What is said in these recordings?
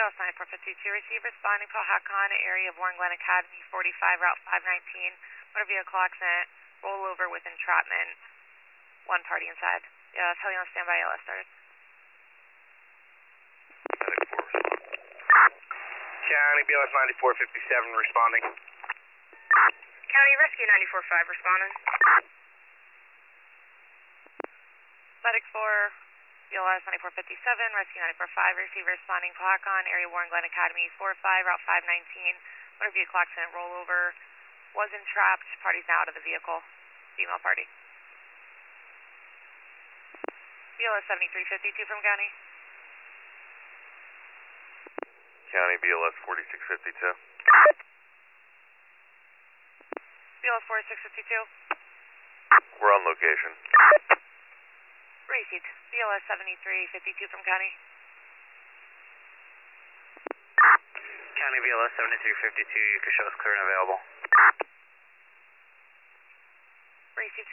BLS 9452, receive responding to Hakon, area of Warren Glen Academy, 45, Route 519. Motor vehicle accident, rollover with entrapment, one party inside. Yeah, tell you on standby, LS started. County BLS 9457 responding. County Rescue 94-5 responding. Medic 4, BLS 9457, Rescue 94-5, receive responding to Hakon, area Warren Glen Academy, 45, Route 519. Motor vehicle accident, rollover, was entrapped, party's now out of the vehicle, female party. BLS 7352 from County. County BLS 4652. BLS 4652. We're on location. Received. BLS 7352 from County. County BLS 7352, you can show us clear and available. Received.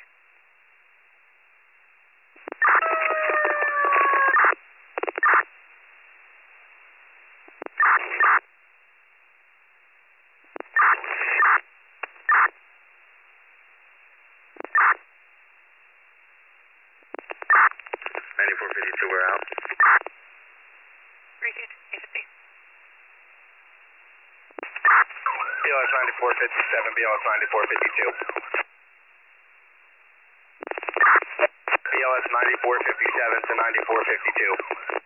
We're out. Received. A50. BLS 9457, BLS 9452. BLS 9457 to 9452.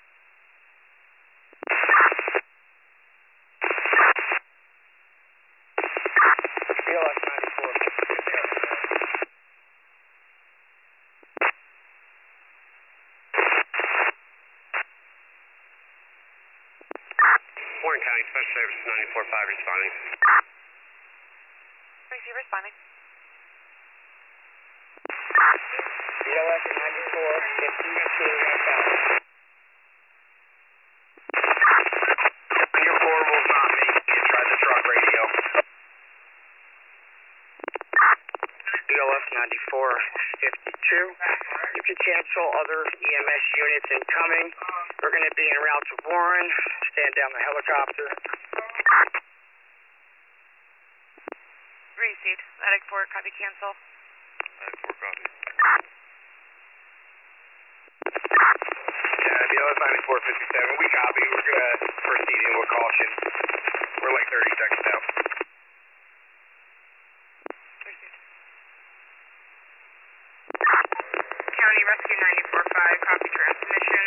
BLS 9457. Warren County Special Services 94-5 responding. Receive responding. BLS 94-52. Your portable's not making it. Try the truck radio. BLS 94-52. You can cancel other EMS units incoming. We're going to be en route to Warren. Stand down the helicopter. Received. Medic 4, copy cancel. Medic 4, copy. BLS 9457, we copy. We're going to proceed in with caution. We're like 30 seconds out. Received. County Rescue 94-5, copy transmission.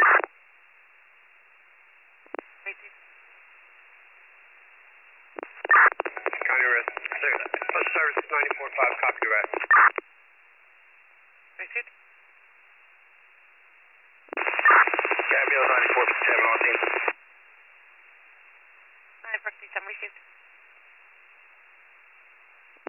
Received. County Services 94-5, copy direct. Received. BLS 9457 on scene. 9457 received.